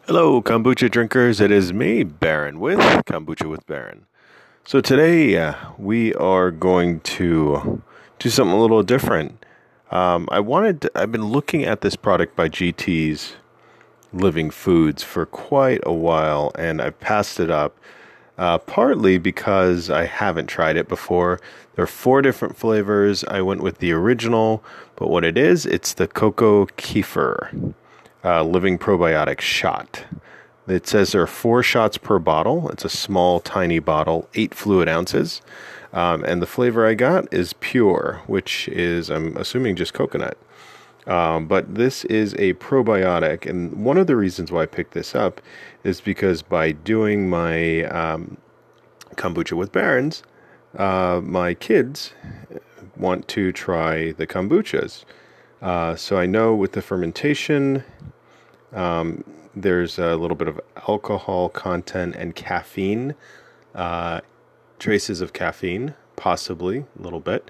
Hello, kombucha drinkers. It is me, Baron, with Kombucha with Baron. So today we are going to do something a little different. I've been looking at this product by GT's Living Foods for quite a while, and I've passed it up. Partly because I haven't tried it before. There are four different flavors. I went with the original, but what it is, it's the Cocoa Kefir Living Probiotic Shot. It says there are 4 shots per bottle. It's a small, tiny bottle, 8 fluid ounces. And the flavor I got is pure, which is, I'm assuming, just coconut. But this is a probiotic. And one of the reasons why I picked this up is because by doing my kombucha with Barons, my kids want to try the kombuchas. So I know with the fermentation, there's a little bit of alcohol content and caffeine, traces of caffeine, possibly a little bit,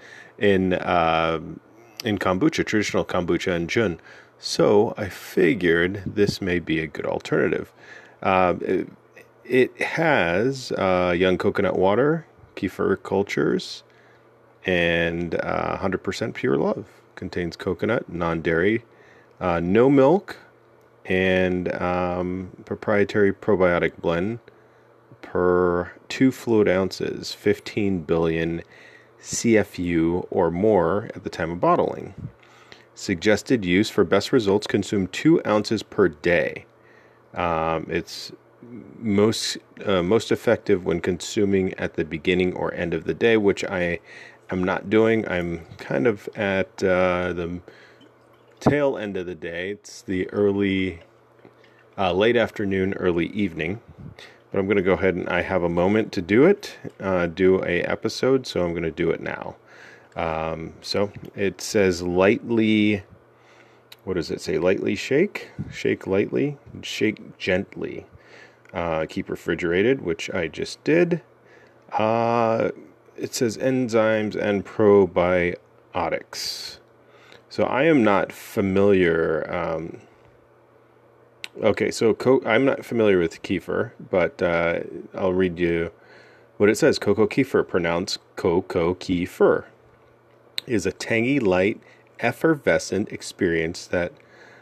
in kombucha, traditional kombucha and jun. So I figured this may be a good alternative. It has young coconut water, kefir cultures, and 100% pure love. Contains coconut, non-dairy, no milk, and proprietary probiotic blend per 2 fluid ounces, 15 billion CFU or more at the time of bottling. Suggested use for best results: consume 2 ounces per day. It's most effective when consuming at the beginning or end of the day, which I am not doing. I'm kind of at the tail end of the day. It's the late afternoon, early evening. But I'm going to go ahead and I have a moment to do it, do a episode, so I'm going to do it now. So it says lightly, what does it say? Lightly shake lightly, shake gently. Keep refrigerated, which I just did. It says enzymes and probiotics. So I am not familiar. Okay, so I'm not familiar with kefir, but I'll read you what it says. Cocoa kefir, pronounced cocoa kefir, is a tangy, light, effervescent experience that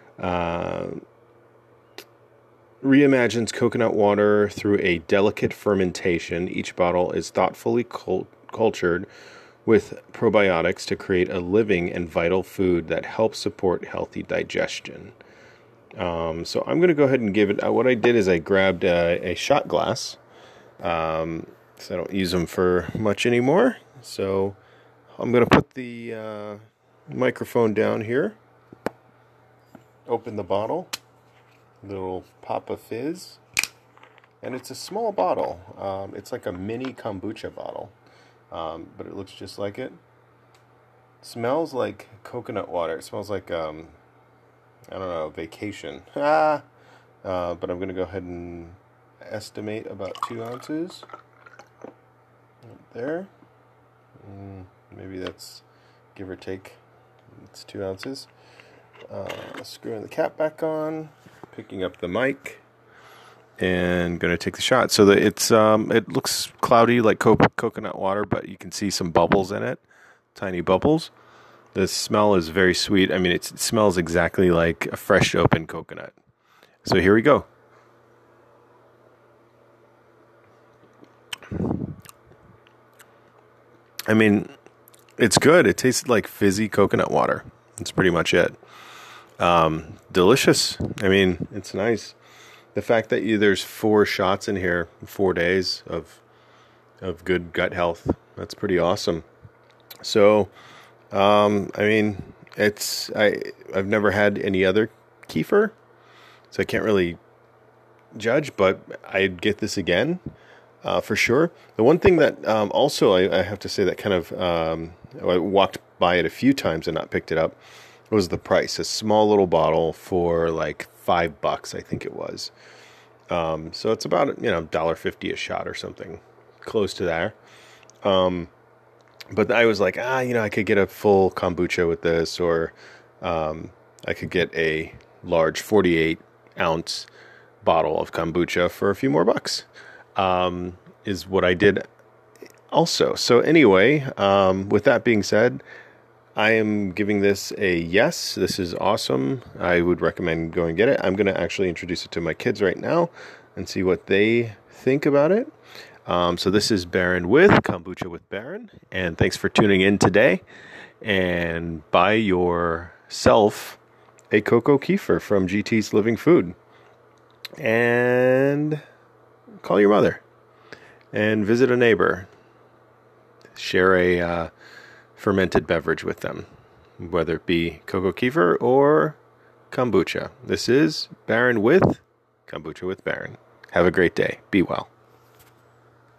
reimagines coconut water through a delicate fermentation. Each bottle is thoughtfully cultured with probiotics to create a living and vital food that helps support healthy digestion. So I'm going to go ahead and give it. What I did is I grabbed a shot glass. So I don't use them for much anymore. So I'm going to put the microphone down here. Open the bottle. Little pop of fizz. And it's a small bottle. It's like a mini kombucha bottle. But it looks just like it. Smells like coconut water. It smells like I don't know, vacation. But I'm going to go ahead and estimate about 2 ounces. Right there. Maybe that's give or take. It's 2 ounces. Screwing the cap back on. Picking up the mic. And going to take the shot. So that it looks cloudy like coconut water, but you can see some bubbles in it. Tiny bubbles. The smell is very sweet. I mean, it smells exactly like a fresh open coconut. So here we go. I mean, it's good. It tastes like fizzy coconut water. That's pretty much it. Delicious. I mean, it's nice. The fact that there's 4 shots in here, 4 days of good gut health. That's pretty awesome. So, I mean, I've never had any other kefir, so I can't really judge, but I'd get this again, for sure. The one thing that also I have to say that kind of I walked by it a few times and not picked it up was the price. A small little bottle for like $5, I think it was. So it's about $1.50 a shot or something close to there. But I was like, I could get a full kombucha with this, or I could get a large 48 ounce bottle of kombucha for a few more bucks. Is what I did also. So anyway, with that being said, I am giving this a yes. This is awesome. I would recommend going and get it. I'm going to actually introduce it to my kids right now and see what they think about it. So this is Baron with Kombucha with Baron, and thanks for tuning in today. And buy yourself a cocoa kefir from GT's Living Food, and call your mother, and visit a neighbor. Share a fermented beverage with them, whether it be cocoa kefir or kombucha. This is Baron with Kombucha with Baron. Have a great day. Be well.